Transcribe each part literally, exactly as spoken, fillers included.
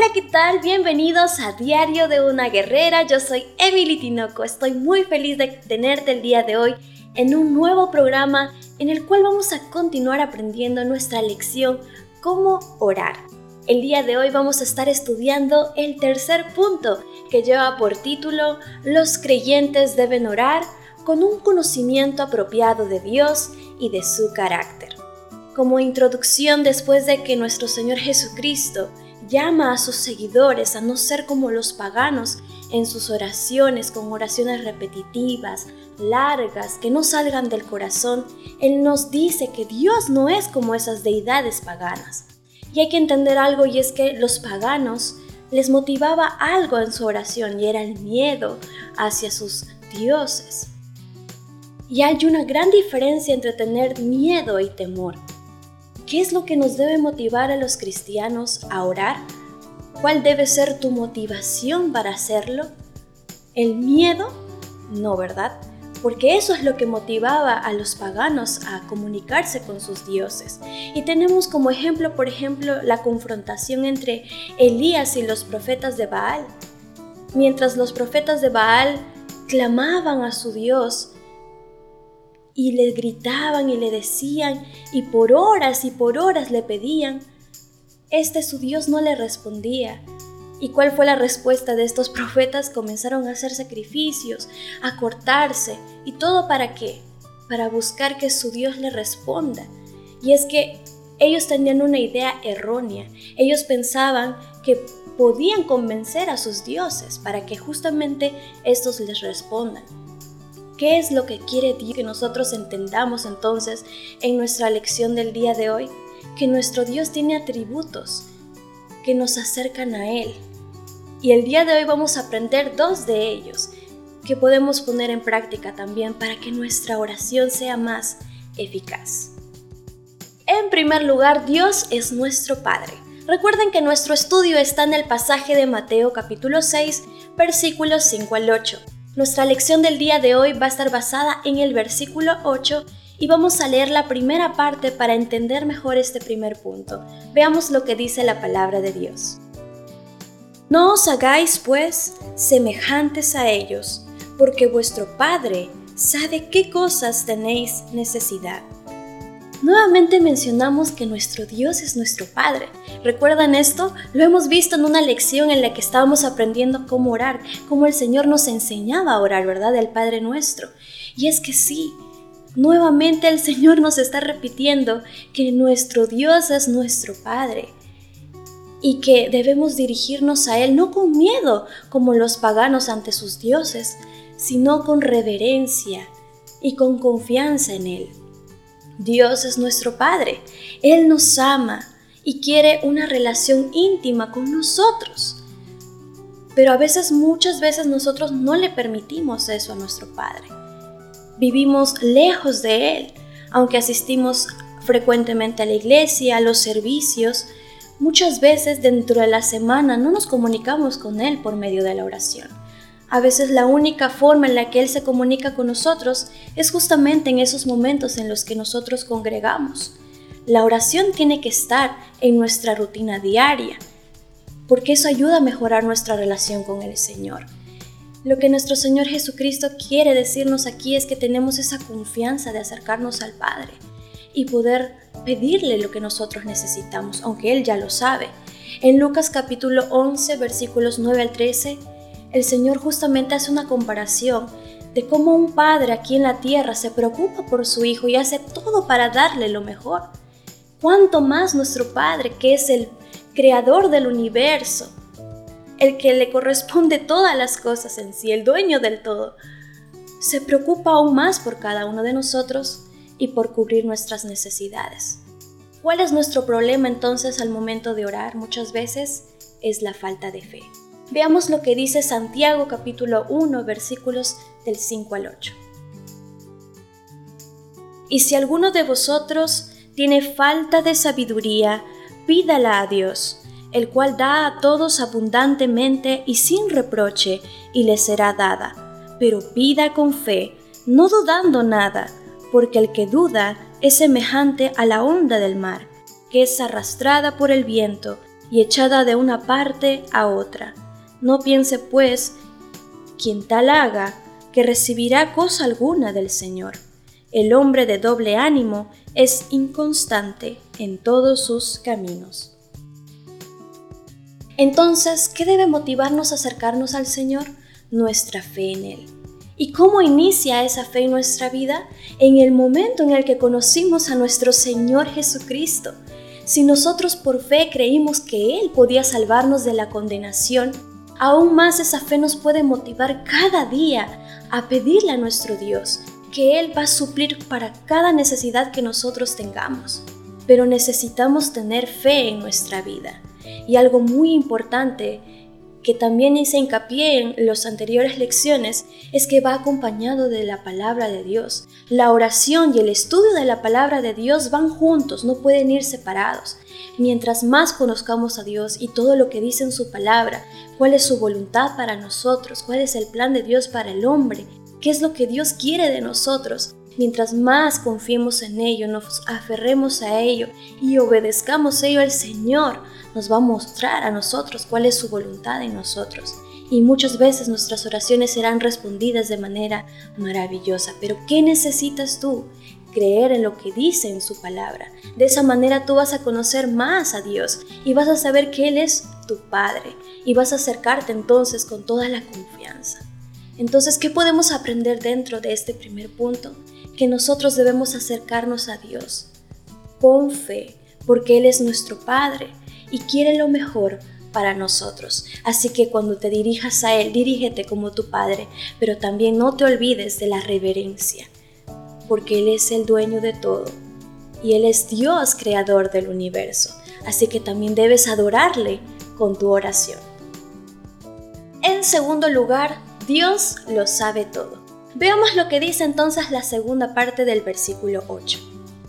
Hola, ¿qué tal? Bienvenidos a Diario de una Guerrera. Yo soy Emily Tinoco. Estoy muy feliz de tenerte el día de hoy en un nuevo programa en el cual vamos a continuar aprendiendo nuestra lección Cómo orar. El día de hoy vamos a estar estudiando el tercer punto que lleva por título Los creyentes deben orar con un conocimiento apropiado de Dios y de su carácter. Como introducción, después de que nuestro Señor Jesucristo llama a sus seguidores a no ser como los paganos en sus oraciones, con oraciones repetitivas, largas, que no salgan del corazón, Él nos dice que Dios no es como esas deidades paganas. Y hay que entender algo, y es que los paganos les motivaba algo en su oración, y era el miedo hacia sus dioses. Y hay una gran diferencia entre tener miedo y temor. ¿Qué es lo que nos debe motivar a los cristianos a orar? ¿Cuál debe ser tu motivación para hacerlo? ¿El miedo? No, ¿verdad? Porque eso es lo que motivaba a los paganos a comunicarse con sus dioses. Y tenemos como ejemplo, por ejemplo, la confrontación entre Elías y los profetas de Baal. Mientras los profetas de Baal clamaban a su Dios, y le gritaban y le decían, y por horas y por horas le pedían, este su Dios no le respondía. ¿Y cuál fue la respuesta de estos profetas? Comenzaron a hacer sacrificios, a cortarse, ¿y todo para qué? Para buscar que su Dios le responda. Y es que ellos tenían una idea errónea. Ellos pensaban que podían convencer a sus dioses para que justamente estos les respondan. ¿Qué es lo que quiere Dios que nosotros entendamos entonces en nuestra lección del día de hoy? Que nuestro Dios tiene atributos que nos acercan a Él. Y el día de hoy vamos a aprender dos de ellos que podemos poner en práctica también para que nuestra oración sea más eficaz. En primer lugar, Dios es nuestro Padre. Recuerden que nuestro estudio está en el pasaje de Mateo capítulo seis, versículos cinco al ocho. Nuestra lección del día de hoy va a estar basada en el versículo ocho y vamos a leer la primera parte para entender mejor este primer punto. Veamos lo que dice la palabra de Dios. No os hagáis, pues, semejantes a ellos, porque vuestro Padre sabe qué cosas tenéis necesidad. Nuevamente mencionamos que nuestro Dios es nuestro Padre. ¿Recuerdan esto? Lo hemos visto en una lección en la que estábamos aprendiendo cómo orar, cómo el Señor nos enseñaba a orar, ¿verdad? El Padre Nuestro. Y es que sí, nuevamente el Señor nos está repitiendo que nuestro Dios es nuestro Padre y que debemos dirigirnos a Él no con miedo como los paganos ante sus dioses, sino con reverencia y con confianza en Él. Dios es nuestro Padre. Él nos ama y quiere una relación íntima con nosotros. Pero a veces, muchas veces nosotros no le permitimos eso a nuestro Padre. Vivimos lejos de Él, aunque asistimos frecuentemente a la iglesia, a los servicios. Muchas veces dentro de la semana no nos comunicamos con Él por medio de la oración. A veces la única forma en la que Él se comunica con nosotros es justamente en esos momentos en los que nosotros congregamos. La oración tiene que estar en nuestra rutina diaria, porque eso ayuda a mejorar nuestra relación con el Señor. Lo que nuestro Señor Jesucristo quiere decirnos aquí es que tenemos esa confianza de acercarnos al Padre y poder pedirle lo que nosotros necesitamos, aunque Él ya lo sabe. En Lucas capítulo once, versículos nueve al trece, el Señor justamente hace una comparación de cómo un padre aquí en la tierra se preocupa por su hijo y hace todo para darle lo mejor. ¿Cuánto más nuestro Padre, que es el creador del universo, el que le corresponde todas las cosas en sí, el dueño del todo, se preocupa aún más por cada uno de nosotros y por cubrir nuestras necesidades? ¿Cuál es nuestro problema entonces al momento de orar? Muchas veces es la falta de fe. Veamos lo que dice Santiago capítulo uno, versículos del cinco al ocho. Y si alguno de vosotros tiene falta de sabiduría, pídala a Dios, el cual da a todos abundantemente y sin reproche, y le será dada. Pero pida con fe, no dudando nada, porque el que duda es semejante a la onda del mar, que es arrastrada por el viento y echada de una parte a otra. No piense, pues, quien tal haga, que recibirá cosa alguna del Señor. El hombre de doble ánimo es inconstante en todos sus caminos. Entonces, ¿qué debe motivarnos a acercarnos al Señor? Nuestra fe en Él. ¿Y cómo inicia esa fe en nuestra vida? En el momento en el que conocimos a nuestro Señor Jesucristo. Si nosotros por fe creímos que Él podía salvarnos de la condenación, aún más esa fe nos puede motivar cada día a pedirle a nuestro Dios que Él va a suplir para cada necesidad que nosotros tengamos. Pero necesitamos tener fe en nuestra vida. Y algo muy importante que también hice hincapié en las anteriores lecciones es que va acompañado de la palabra de Dios. La oración y el estudio de la palabra de Dios van juntos, no pueden ir separados. Mientras más conozcamos a Dios y todo lo que dice en su palabra, cuál es su voluntad para nosotros, cuál es el plan de Dios para el hombre, qué es lo que Dios quiere de nosotros, mientras más confiemos en ello, nos aferremos a ello y obedezcamos ello al Señor, nos va a mostrar a nosotros cuál es su voluntad en nosotros. Y muchas veces nuestras oraciones serán respondidas de manera maravillosa. Pero ¿qué necesitas tú? Creer en lo que dice en su palabra. De esa manera tú vas a conocer más a Dios y vas a saber que Él es tu Padre. Y vas a acercarte entonces con toda la confianza. Entonces, ¿qué podemos aprender dentro de este primer punto? Que nosotros debemos acercarnos a Dios con fe, porque Él es nuestro Padre y quiere lo mejor para nosotros. Así que cuando te dirijas a Él, dirígete como tu Padre, pero también no te olvides de la reverencia, porque Él es el dueño de todo y Él es Dios creador del universo. Así que también debes adorarle con tu oración. En segundo lugar, Dios lo sabe todo. Veamos lo que dice entonces la segunda parte del versículo ocho.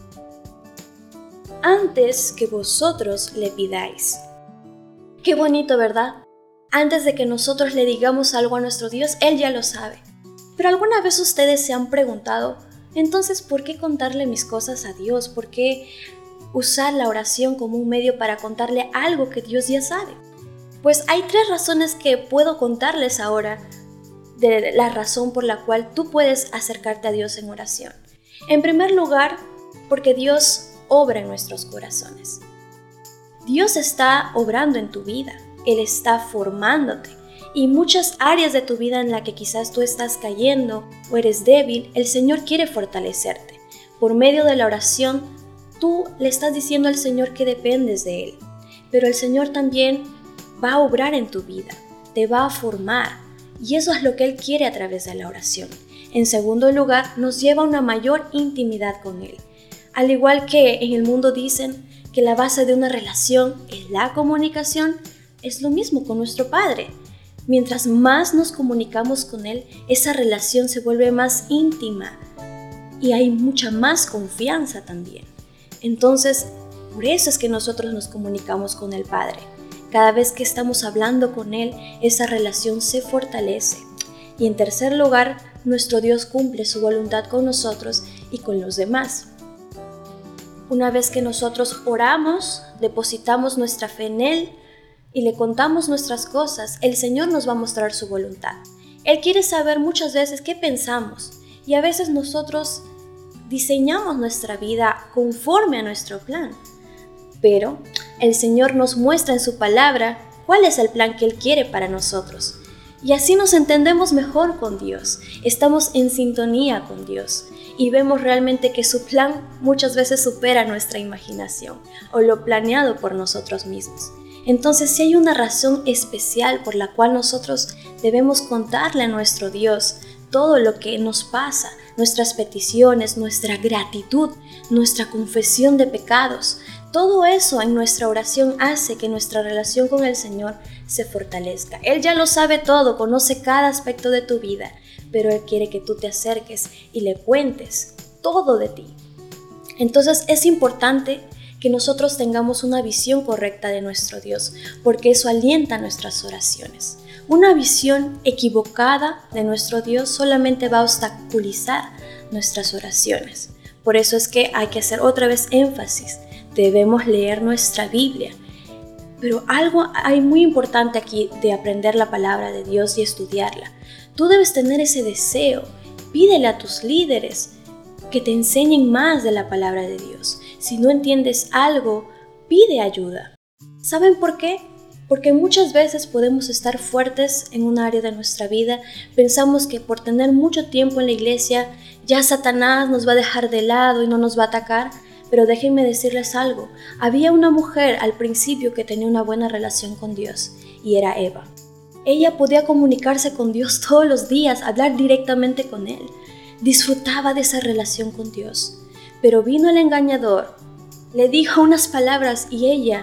Antes que vosotros le pidáis. Qué bonito, ¿verdad? Antes de que nosotros le digamos algo a nuestro Dios, Él ya lo sabe. Pero ¿alguna vez ustedes se han preguntado, entonces, ¿por qué contarle mis cosas a Dios? ¿Por qué usar la oración como un medio para contarle algo que Dios ya sabe? Pues hay tres razones que puedo contarles ahora de la razón por la cual tú puedes acercarte a Dios en oración. En primer lugar, porque Dios obra en nuestros corazones. Dios está obrando en tu vida, Él está formándote y muchas áreas de tu vida en la que quizás tú estás cayendo o eres débil, el Señor quiere fortalecerte. Por medio de la oración, tú le estás diciendo al Señor que dependes de Él, pero el Señor también va a obrar en tu vida, te va a formar y eso es lo que Él quiere a través de la oración. En segundo lugar, nos lleva a una mayor intimidad con Él. Al igual que en el mundo dicen que la base de una relación es la comunicación, es lo mismo con nuestro Padre. Mientras más nos comunicamos con Él, esa relación se vuelve más íntima y hay mucha más confianza también. Entonces, por eso es que nosotros nos comunicamos con el Padre. Cada vez que estamos hablando con Él, esa relación se fortalece. Y en tercer lugar, nuestro Dios cumple su voluntad con nosotros y con los demás. Una vez que nosotros oramos, depositamos nuestra fe en Él y le contamos nuestras cosas, el Señor nos va a mostrar su voluntad. Él quiere saber muchas veces qué pensamos y a veces nosotros diseñamos nuestra vida conforme a nuestro plan. Pero el Señor nos muestra en su palabra cuál es el plan que Él quiere para nosotros. Y así nos entendemos mejor con Dios, estamos en sintonía con Dios. Y vemos realmente que su plan muchas veces supera nuestra imaginación o lo planeado por nosotros mismos. Entonces, si hay una razón especial por la cual nosotros debemos contarle a nuestro Dios todo lo que nos pasa, nuestras peticiones, nuestra gratitud, nuestra confesión de pecados, todo eso en nuestra oración hace que nuestra relación con el Señor se fortalezca. Él ya lo sabe todo, conoce cada aspecto de tu vida, pero Él quiere que tú te acerques y le cuentes todo de ti. Entonces es importante que nosotros tengamos una visión correcta de nuestro Dios, porque eso alienta nuestras oraciones. Una visión equivocada de nuestro Dios solamente va a obstaculizar nuestras oraciones. Por eso es que hay que hacer otra vez énfasis. Debemos leer nuestra Biblia Pero algo hay muy importante aquí de aprender la palabra de Dios y estudiarla. Tú debes tener ese deseo. Pídele a tus líderes que te enseñen más de la palabra de Dios. Si no entiendes algo, pide ayuda. ¿Saben por qué? Porque muchas veces podemos estar fuertes en un área de nuestra vida. Pensamos que por tener mucho tiempo en la iglesia, ya Satanás nos va a dejar de lado y no nos va a atacar. Pero déjenme decirles algo. Había una mujer al principio que tenía una buena relación con Dios, y era Eva. Ella podía comunicarse con Dios todos los días, hablar directamente con Él. Disfrutaba de esa relación con Dios. Pero vino el engañador, le dijo unas palabras y ella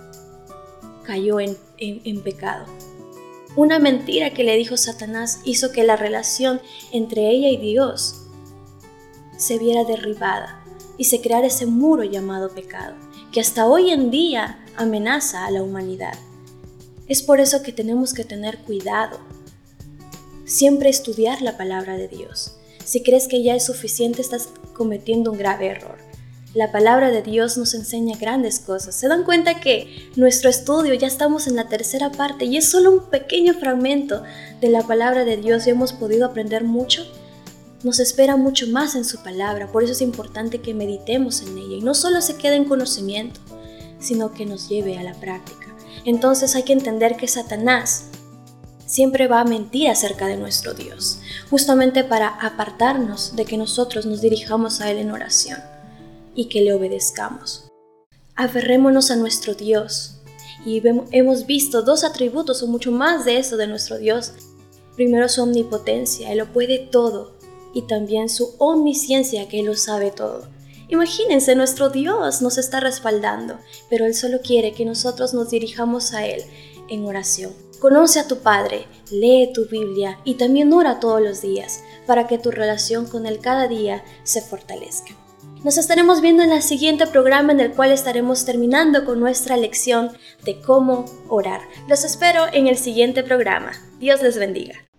cayó en, en, en pecado. Una mentira que le dijo Satanás hizo que la relación entre ella y Dios se viera derribada y se creara ese muro llamado pecado, que hasta hoy en día amenaza a la humanidad. Es por eso que tenemos que tener cuidado. Siempre estudiar la palabra de Dios. Si crees que ya es suficiente, estás cometiendo un grave error. La palabra de Dios nos enseña grandes cosas. ¿Se dan cuenta que nuestro estudio ya estamos en la tercera parte y es solo un pequeño fragmento de la palabra de Dios y hemos podido aprender mucho? Nos espera mucho más en su palabra, por eso es importante que meditemos en ella y no solo se quede en conocimiento, sino que nos lleve a la práctica. Entonces hay que entender que Satanás siempre va a mentir acerca de nuestro Dios, justamente para apartarnos de que nosotros nos dirijamos a Él en oración y que le obedezcamos. Aferrémonos a nuestro Dios y hemos visto dos atributos o mucho más de eso de nuestro Dios. Primero, su omnipotencia, Él lo puede todo. Y también su omnisciencia, que Él lo sabe todo. Imagínense, nuestro Dios nos está respaldando, pero Él solo quiere que nosotros nos dirijamos a Él en oración. Conoce a tu Padre, lee tu Biblia y también ora todos los días para que tu relación con Él cada día se fortalezca. Nos estaremos viendo en el siguiente programa en el cual estaremos terminando con nuestra lección de cómo orar. Los espero en el siguiente programa. Dios les bendiga.